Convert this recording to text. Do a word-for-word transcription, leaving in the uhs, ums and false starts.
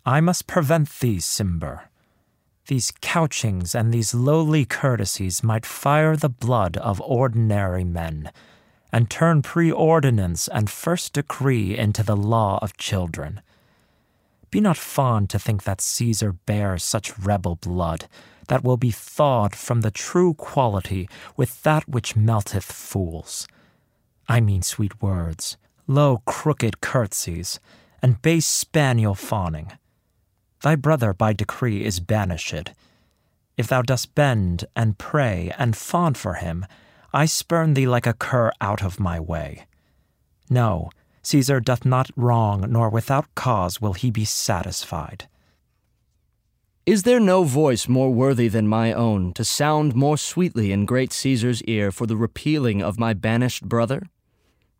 I must prevent these, Cimber. These couchings and these lowly courtesies might fire the blood of ordinary men, and turn preordinance and first decree into the law of children. Be not fond to think that Caesar bears such rebel blood, that will be thawed from the true quality with that which melteth fools. I mean sweet words, low crooked curtsies, and base spaniel fawning. Thy brother by decree is banished. If thou dost bend and pray and fawn for him, I spurn thee like a cur out of my way. No, Caesar doth not wrong, nor without cause will he be satisfied. Is there no voice more worthy than my own to sound more sweetly in great Caesar's ear for the repealing of my banished brother?